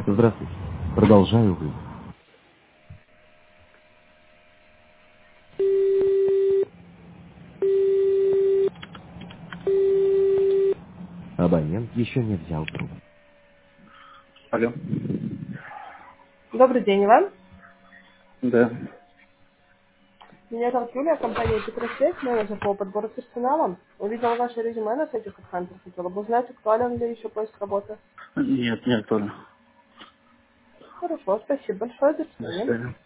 Здравствуйте. Продолжаю вызов. Абонент еще не взял трубку. Алло. Добрый день, Иван. Да. Меня зовут Юлия, компания Петросвет, менеджер по подбору персонала. Увидела ваше резюме на сайте HeadHunter. Хотела бы узнать, актуален ли еще поиск работы. Нет, не актуально. Хорошо, спасибо большое, до До свидания. свидания.